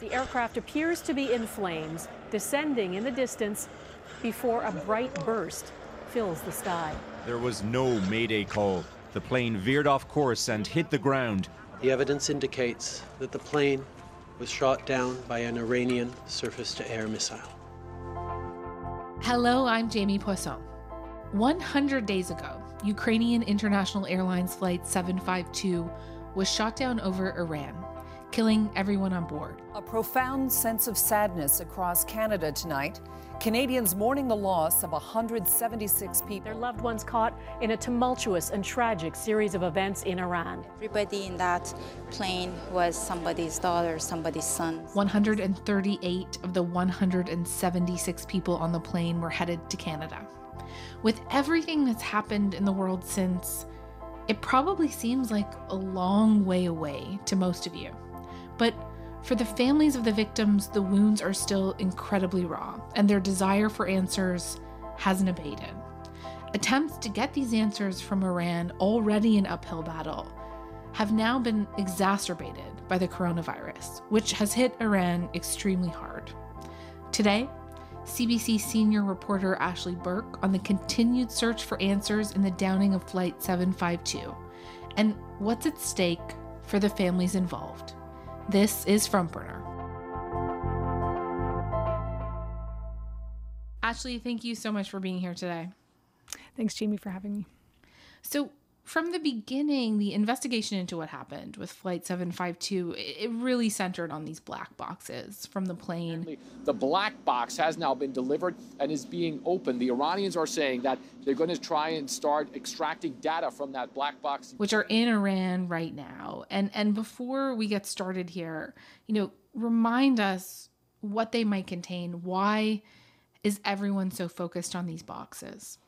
The aircraft appears to be in flames, descending in the distance before a bright burst fills the sky. There was no mayday call. The plane veered off course and hit the ground. The evidence indicates that the plane was shot down by an Iranian surface-to-air missile. Hello, I'm Jamie Poisson. 100 days ago, Ukrainian International Airlines Flight 752 was shot down over Iran, killing everyone on board. A profound sense of sadness across Canada tonight. Canadians mourning the loss of 176 people. Their loved ones caught in a tumultuous and tragic series of events in Iran. Everybody in that plane was somebody's daughter, somebody's son. 138 of the 176 people on the plane were headed to Canada. With everything that's happened in the world since, it probably seems like a long way away to most of you. But for the families of the victims, the wounds are still incredibly raw, and their desire for answers hasn't abated. Attempts to get these answers from Iran, already an uphill battle, have now been exacerbated by the coronavirus, which has hit Iran extremely hard. Today, CBC senior reporter Ashley Burke on the continued search for answers in the downing of Flight 752, and what's at stake for the families involved. This is Front Burner. Ashley, thank you so much for being here today. Thanks, Jamie, for having me. So, from the beginning, the investigation into what happened with Flight 752, it really centered on these black boxes from the plane. The black box has now been delivered and is being opened. The Iranians are saying that they're going to try and start extracting data from that black box, which are in Iran right now. And before we get started here, remind us what they might contain. Why is everyone so focused on these boxes?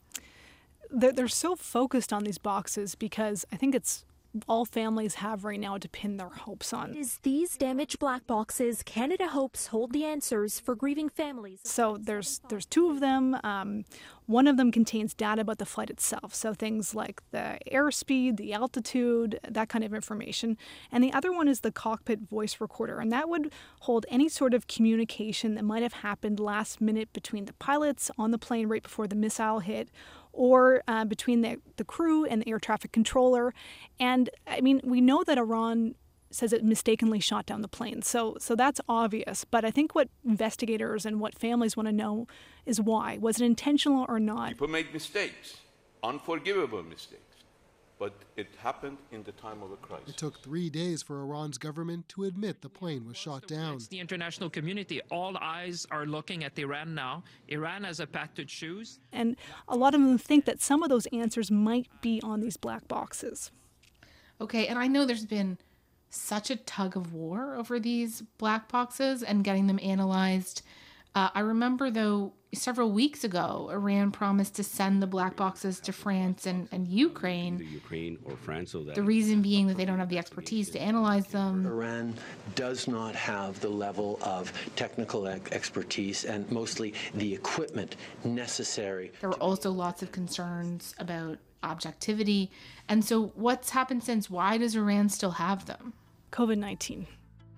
They're so focused on these boxes because I think it's all families have right now to pin their hopes on. Is these damaged black boxes Canada hopes hold the answers for grieving families? So there's two of them. One of them contains data about the flight itself, so things like the airspeed, the altitude, that kind of information. And the other one is the cockpit voice recorder, and that would hold any sort of communication that might have happened last minute between the pilots on the plane right before the missile hit, or between the crew and the air traffic controller. And I mean, we know that Iran says it mistakenly shot down the plane. So that's obvious. But I think what investigators and what families want to know is why. Was it intentional or not? People make mistakes, unforgivable mistakes. But it happened in the time of a crisis. It took 3 days for Iran's government to admit the plane was shot down. It's the international community. All eyes are looking at Iran now. Iran has a path to choose. And a lot of them think that some of those answers might be on these black boxes. Okay, and I know there's been such a tug of war over these black boxes and getting them analyzed. I remember, though, several weeks ago, Iran promised to send the black boxes to France and Ukraine. Either Ukraine or France. So that the reason being that they don't have the expertise to analyze them. Iran does not have the level of technical expertise and mostly the equipment necessary. There were also lots of concerns about objectivity. And so what's happened since? Why does Iran still have them? COVID-19.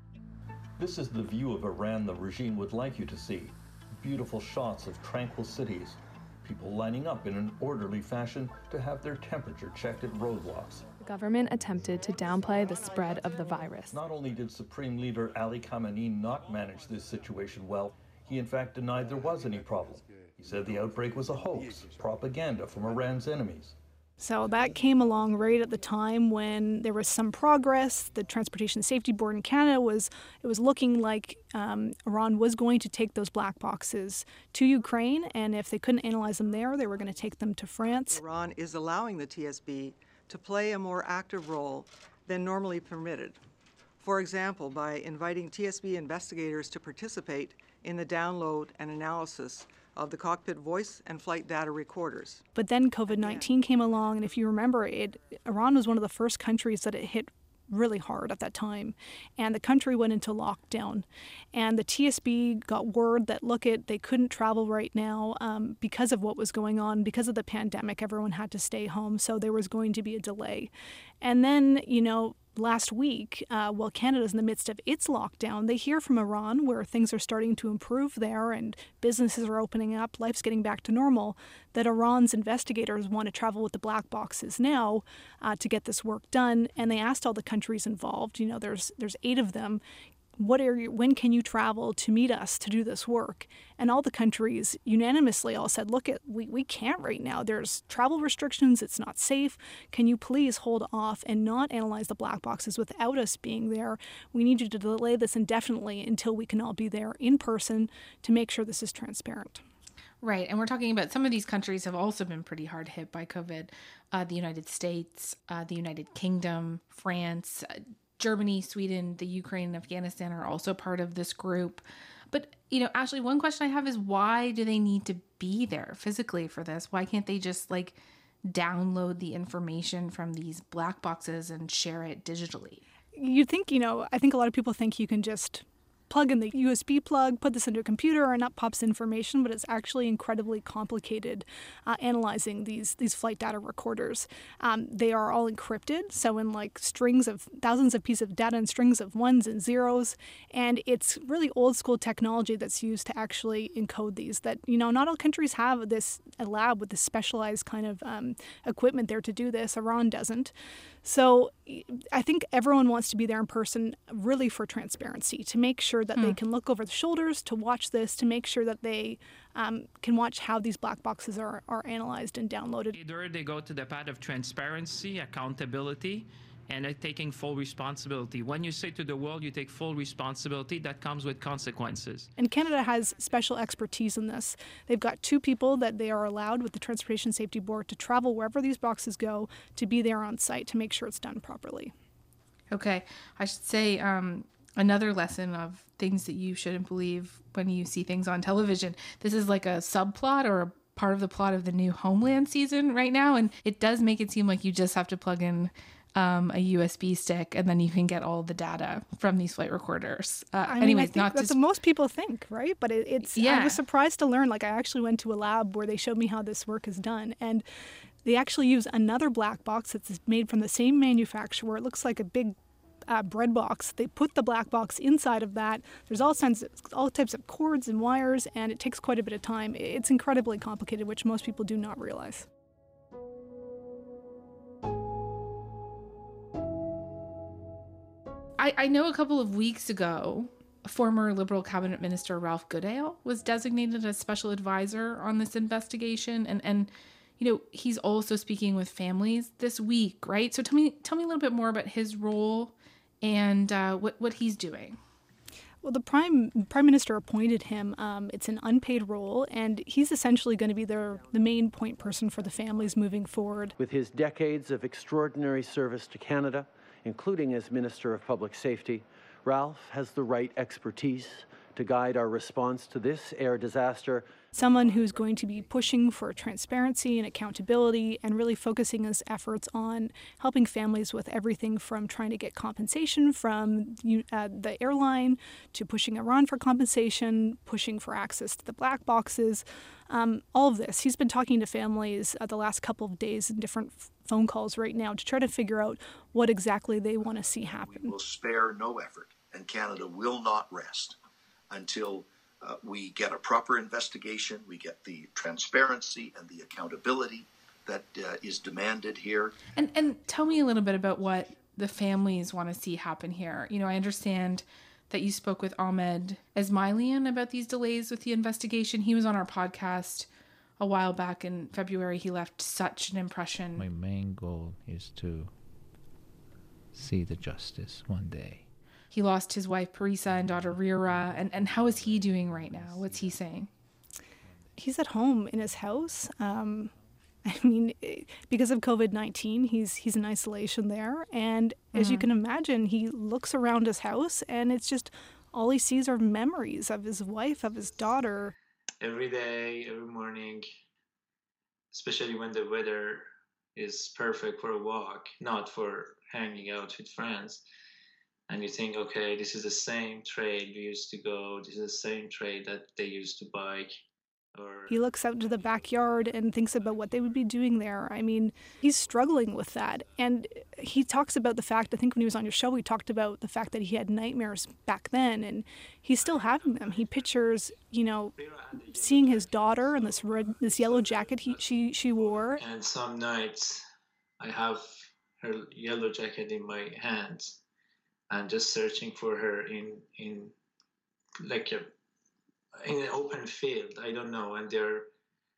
This is the view of Iran the regime would like you to see. Beautiful shots of tranquil cities, people lining up in an orderly fashion to have their temperature checked at roadblocks. The government attempted to downplay the spread of the virus. Not only did Supreme Leader Ali Khamenei not manage this situation well, he in fact denied there was any problem. He said the outbreak was a hoax, propaganda from Iran's enemies. So that came along right at the time when there was some progress. The Transportation Safety Board in Canada was looking like Iran was going to take those black boxes to Ukraine, and if they couldn't analyze them there, they were going to take them to France. Iran is allowing the TSB to play a more active role than normally permitted. For example, by inviting TSB investigators to participate in the download and analysis of the cockpit voice and flight data recorders. But then COVID-19 came along, and if you remember, Iran was one of the first countries that it hit really hard at that time, and the country went into lockdown. And the TSB got word that, they couldn't travel right now because of what was going on, because of the pandemic. Everyone had to stay home, so there was going to be a delay. And then, last week, while Canada's in the midst of its lockdown, they hear from Iran where things are starting to improve there and businesses are opening up, life's getting back to normal, that Iran's investigators want to travel with the black boxes now to get this work done. And they asked all the countries involved, there's 8 of them, when can you travel to meet us to do this work? And all the countries unanimously all said, look, we can't right now. There's travel restrictions. It's not safe. Can you please hold off and not analyze the black boxes without us being there? We need you to delay this indefinitely until we can all be there in person to make sure this is transparent. Right. And we're talking about some of these countries have also been pretty hard hit by COVID. The United States, the United Kingdom, France, Germany, Sweden, the Ukraine, and Afghanistan are also part of this group. But, Ashley, one question I have is why do they need to be there physically for this? Why can't they just download the information from these black boxes and share it digitally? You'd think, I think a lot of people think you can just plug in the USB plug, put this into a computer, and up pops information, but it's actually incredibly complicated analyzing these flight data recorders. They are all encrypted, so in strings of thousands of pieces of data and strings of ones and zeros, and it's really old school technology that's used to actually encode these that, not all countries have a lab with this specialized kind of equipment there to do this. Iran doesn't. So I think everyone wants to be there in person really for transparency, to make sure that they can look over the shoulders, to watch this, to make sure that they can watch how these black boxes are analyzed and downloaded. Either they go to the path of transparency, accountability, and taking full responsibility. When you say to the world you take full responsibility, that comes with consequences. And Canada has special expertise in this. They've got 2 people that they are allowed with the Transportation Safety Board to travel wherever these boxes go, to be there on site to make sure it's done properly. Okay. I should say another lesson of things that you shouldn't believe when you see things on television. This is like a subplot or a part of the plot of the new Homeland season right now, and it does make it seem like you just have to plug in a USB stick and then you can get all the data from these flight recorders. I think that's what most people think, right? But I was surprised to learn, I actually went to a lab where they showed me how this work is done, and they actually use another black box that's made from the same manufacturer. It looks like a big bread box. They put the black box inside of that. There's all types of cords and wires, and it takes quite a bit of time. It's incredibly complicated, which most people do not realize. I know a couple of weeks ago, former Liberal cabinet minister Ralph Goodale was designated as special advisor on this investigation, and he's also speaking with families this week, right? So tell me a little bit more about his role and what he's doing. Well, the Prime Minister appointed him. It's an unpaid role, and he's essentially going to be the main point person for the families moving forward. With his decades of extraordinary service to Canada, including as Minister of Public Safety, Ralph has the right expertise to guide our response to this air disaster. Someone who's going to be pushing for transparency and accountability and really focusing his efforts on helping families with everything from trying to get compensation from the airline to pushing Iran for compensation, pushing for access to the black boxes, all of this. He's been talking to families the last couple of days in different phone calls right now to try to figure out what exactly they want to see happen. We will spare no effort, and Canada will not rest until we get a proper investigation, we get the transparency and the accountability that is demanded here. And tell me a little bit about what the families want to see happen here. I understand that you spoke with Ahmed Esmailian about these delays with the investigation. He was on our podcast a while back in February. He left such an impression. My main goal is to see the justice one day. He lost his wife, Parisa, and daughter, Rira. And how is he doing right now? What's he saying? He's at home in his house. Because of COVID-19, he's in isolation there. And as you can imagine, he looks around his house, and it's just all he sees are memories of his wife, of his daughter. Every day, every morning, especially when the weather is perfect for a walk, not for hanging out with friends. And you think, okay, this is the same trail we used to go. This is the same trail that they used to bike He looks out into the backyard and thinks about what they would be doing there. I mean, he's struggling with that. And he talks about the fact, I think when he was on your show, he talked about the fact that he had nightmares back then, and he's still having them. He pictures, seeing his daughter in this yellow jacket she wore. And some nights I have her yellow jacket in my hands and just searching for her in an open field, I don't know, and there are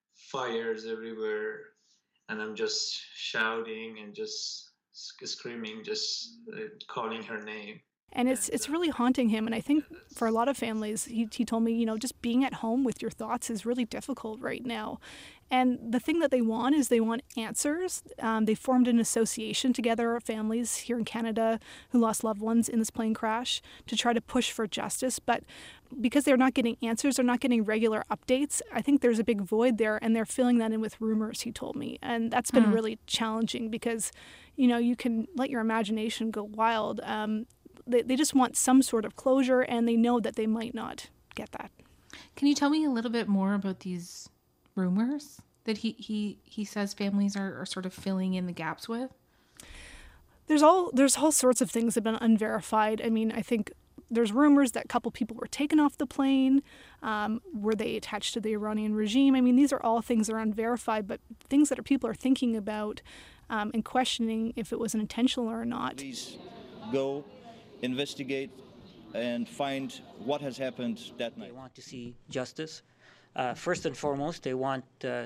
fires everywhere, and I'm just shouting and just screaming, just calling her name. And it's really haunting him. And I think for a lot of families, he told me, just being at home with your thoughts is really difficult right now. And the thing that they want is they want answers. They formed an association together, families here in Canada who lost loved ones in this plane crash, to try to push for justice. But because they're not getting answers, they're not getting regular updates, I think there's a big void there, and they're filling that in with rumors, he told me. And that's been really challenging because, you can let your imagination go wild. They just want some sort of closure, and they know that they might not get that. Can you tell me a little bit more about these rumors that he says families are sort of filling in the gaps with? There's all sorts of things that have been unverified. I mean, I think there's rumors that a couple people were taken off the plane. Were they attached to the Iranian regime? I mean, these are all things that are unverified, but things that people are thinking about and questioning if it was intentional or not. Please go investigate and find what has happened that night. They want to see justice. First and foremost, they want to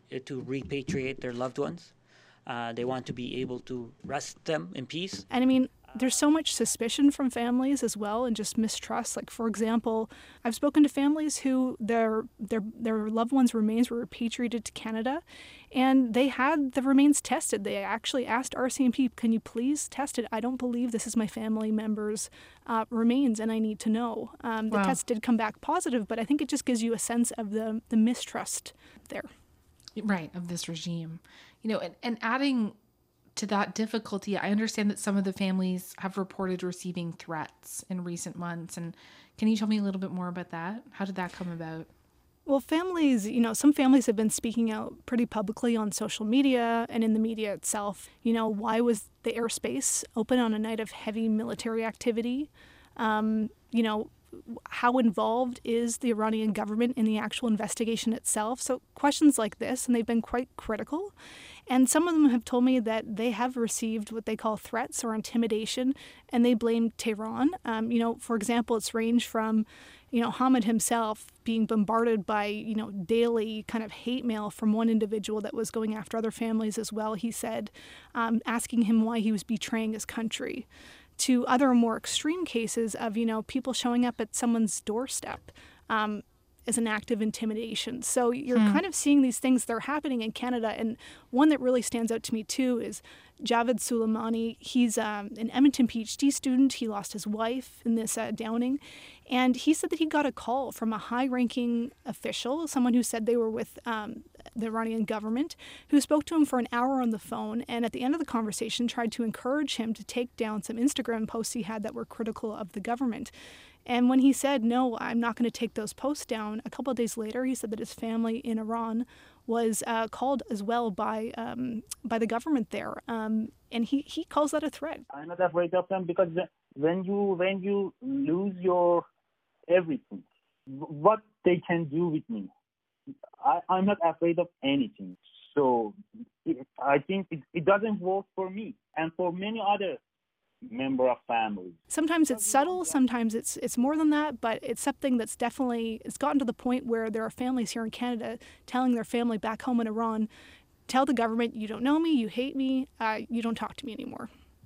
repatriate their loved ones. They want to be able to rest them in peace. And I mean, there's so much suspicion from families as well, and just mistrust. Like, for example, I've spoken to families who their loved ones' remains were repatriated to Canada, and they had the remains tested. They actually asked RCMP, "Can you please test it? I don't believe this is my family member's remains, and I need to know." The test did come back positive, but I think it just gives you a sense of the mistrust there. Right, of this regime. And adding to that difficulty, I understand that some of the families have reported receiving threats in recent months. And can you tell me a little bit more about that? How did that come about? Well, families, some families have been speaking out pretty publicly on social media and in the media itself. Why was the airspace open on a night of heavy military activity? How involved is the Iranian government in the actual investigation itself? So questions like this, and they've been quite critical. And some of them have told me that they have received what they call threats or intimidation, and they blame Tehran. For example, it's ranged from, Hamid himself being bombarded by, daily kind of hate mail from one individual that was going after other families as well, he said, asking him why he was betraying his country, to other more extreme cases of, people showing up at someone's doorstep as an act of intimidation. So you're kind of seeing these things that are happening in Canada. And one that really stands out to me, too, is Javed Soleimani. He's an Edmonton PhD student. He lost his wife in this downing. And he said that he got a call from a high-ranking official, someone who said they were with the Iranian government, who spoke to him for an hour on the phone, and at the end of the conversation tried to encourage him to take down some Instagram posts he had that were critical of the government. And when he said, "No, I'm not going to take those posts down," a couple of days later, he said that his family in Iran was called as well by the government there, and he calls that a threat. I'm not afraid of them because when you lose your everything, what they can do with me, I'm not afraid of anything. So I think it doesn't work for me and for many other member of family. Sometimes it's subtle, sometimes it's more than that, but it's something that's it's gotten to the point where there are families here in Canada telling their family back home in Iran, tell the government, you don't know me, you hate me, you don't talk to me anymore.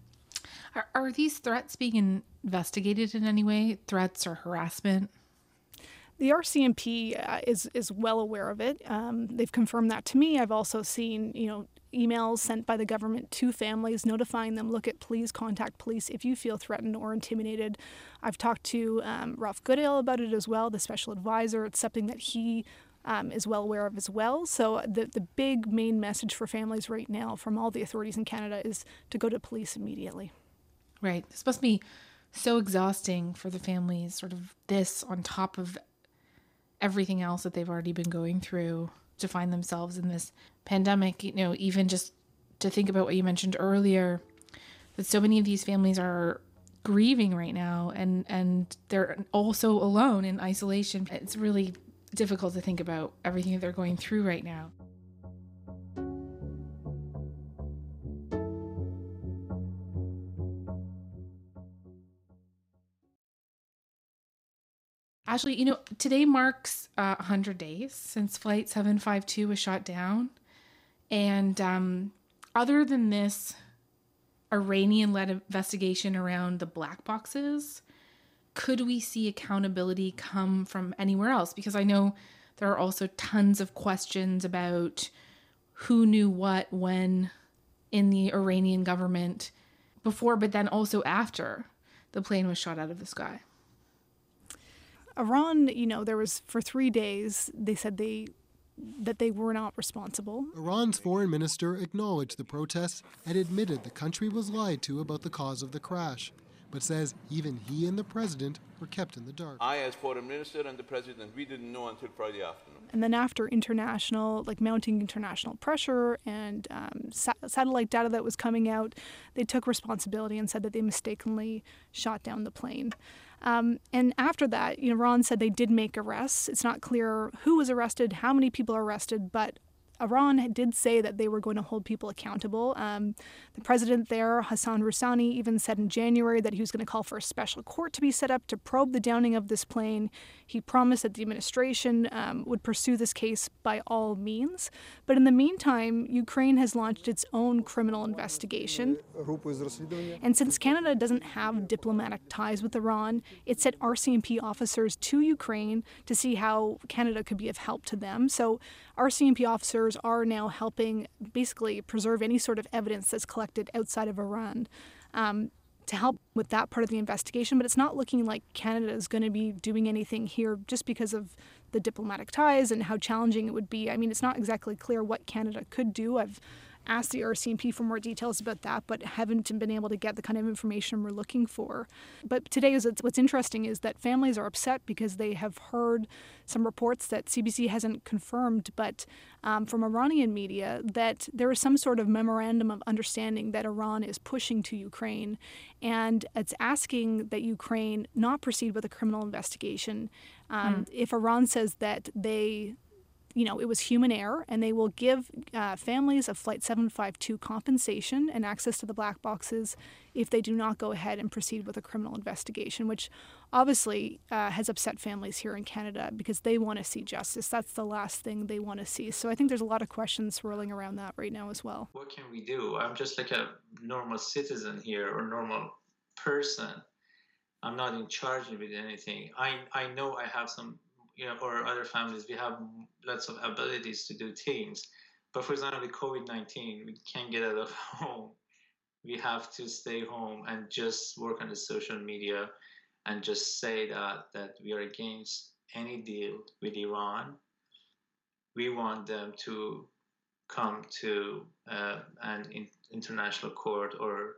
Are these threats being investigated in any way? Threats or harassment? The RCMP is well aware of it. They've confirmed that to me. I've also seen, emails sent by the government to families notifying them, please contact police if you feel threatened or intimidated. I've talked to Ralph Goodale about it as well, the special advisor. It's something that he is well aware of as well. So the big main message for families right now from all the authorities in Canada is to go to police immediately. Right. This must be so exhausting for the families, sort of this on top of everything else that they've already been going through to find themselves in this pandemic. Even just to think about what you mentioned earlier, that so many of these families are grieving right now, and they're also alone in isolation. It's really difficult to think about everything that they're going through right now. Ashley, today marks 100 days since Flight 752 was shot down. And other than this Iranian-led investigation around the black boxes, could we see accountability come from anywhere else? Because I know there are also tons of questions about who knew what when in the Iranian government before, but then also after the plane was shot out of the sky. Iran, there was for 3 days, they said that they were not responsible. Iran's foreign minister acknowledged the protests and admitted the country was lied to about the cause of the crash, but says even he and the president were kept in the dark. I, as foreign minister, and the president, we didn't know until Friday afternoon. And then after mounting international pressure and satellite data that was coming out, they took responsibility and said that they mistakenly shot down the plane. And after that, Iran said they did make arrests. It's not clear who was arrested, how many people are arrested, but Iran did say that they were going to hold people accountable. The president there, Hassan Rouhani, even said in January that he was going to call for a special court to be set up to probe the downing of this plane. He promised that the administration would pursue this case by all means. But in the meantime, Ukraine has launched its own criminal investigation. And since Canada doesn't have diplomatic ties with Iran, it sent RCMP officers to Ukraine to see how Canada could be of help to them. So RCMP officers are now helping basically preserve any sort of evidence that's collected outside of Iran to help with that part of the investigation. But it's not looking like Canada is going to be doing anything here just because of the diplomatic ties and how challenging it would be. I mean, it's not exactly clear what Canada could do. I've asked the RCMP for more details about that, but haven't been able to get the kind of information we're looking for. But today, what's interesting is that families are upset because they have heard some reports that CBC hasn't confirmed, but from Iranian media, that there is some sort of memorandum of understanding that Iran is pushing to Ukraine, and it's asking that Ukraine not proceed with a criminal investigation. If Iran says that it was human error, and they will give families of Flight 752 compensation and access to the black boxes if they do not go ahead and proceed with a criminal investigation, which obviously has upset families here in Canada because they want to see justice. That's the last thing they want to see. So I think there's a lot of questions swirling around that right now as well. What can we do? I'm just like a normal citizen here or normal person. I'm not in charge of anything. I know I have some or other families, we have lots of abilities to do things. But for example, with COVID-19, we can't get out of home. We have to stay home and just work on the social media and just say that we are against any deal with Iran. We want them to come to an international court, or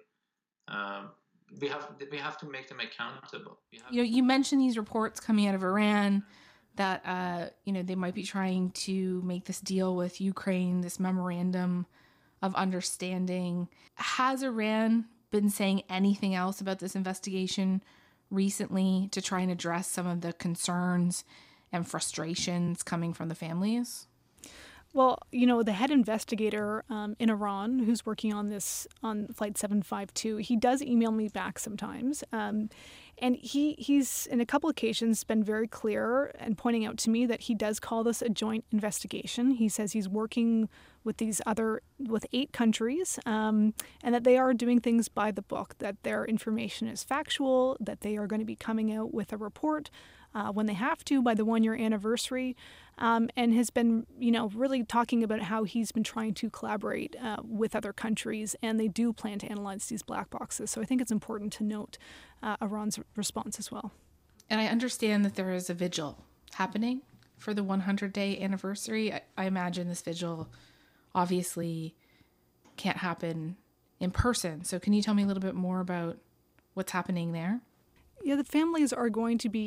we have to make them accountable. You mentioned these reports coming out of Iran that they might be trying to make this deal with Ukraine, this memorandum of understanding. Has Iran been saying anything else about this investigation recently to try and address some of the concerns and frustrations coming from the families? Well, the head investigator in Iran who's working on Flight 752, he does email me back sometimes. And he's, in a couple occasions, been very clear and pointing out to me that he does call this a joint investigation. He says he's working with 8 countries, and that they are doing things by the book, that their information is factual, that they are going to be coming out with a report when they have to by the 1-year anniversary, and has been, really talking about how he's been trying to collaborate with other countries, and they do plan to analyze these black boxes. So I think it's important to note Iran's response as well. And I understand that there is a vigil happening for the 100-day anniversary. I imagine this vigil obviously can't happen in person. So can you tell me a little bit more about what's happening there? Yeah, the families are going to be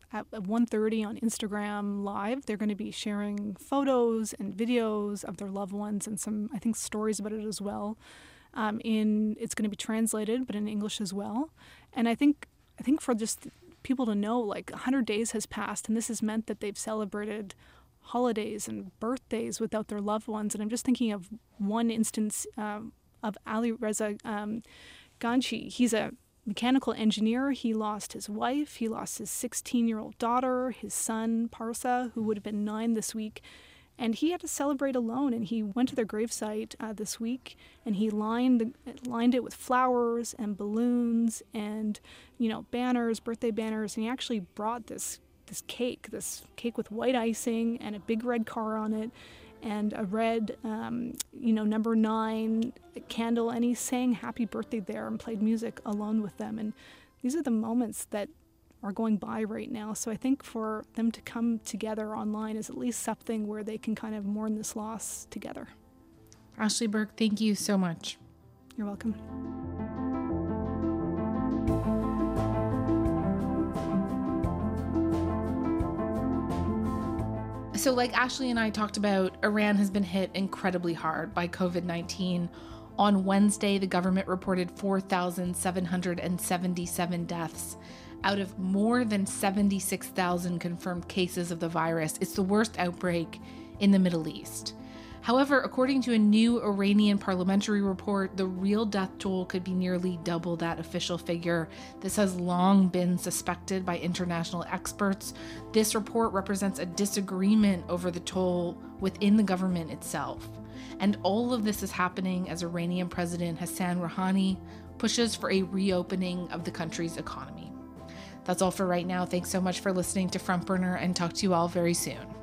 at 1:30 on Instagram Live. They're going to be sharing photos and videos of their loved ones and some, I think, stories about it as well. It's going to be translated, but in English as well. And I think for just people to know, like 100 days has passed, and this has meant that they've celebrated holidays and birthdays without their loved ones. And I'm just thinking of one instance of Ali Reza Ganchi. He's a mechanical engineer. He lost his wife. He lost his 16-year-old daughter, his son, Parsa, who would have been 9 this week. And he had to celebrate alone. And he went to their gravesite this week, and he lined it with flowers and balloons and, banners, birthday banners. And he actually brought this cake with white icing and a big red car on it and a red, number 9 candle. And he sang happy birthday there and played music alone with them. And these are the moments that are going by right now. So I think for them to come together online is at least something where they can kind of mourn this loss together. Ashley Burke, thank you so much. You're welcome. So like Ashley and I talked about, Iran has been hit incredibly hard by COVID-19. On Wednesday, the government reported 4,777 deaths out of more than 76,000 confirmed cases of the virus. It's the worst outbreak in the Middle East. However, according to a new Iranian parliamentary report, the real death toll could be nearly double that official figure. This has long been suspected by international experts. This report represents a disagreement over the toll within the government itself. And all of this is happening as Iranian President Hassan Rouhani pushes for a reopening of the country's economy. That's all for right now. Thanks so much for listening to Front Burner, and talk to you all very soon.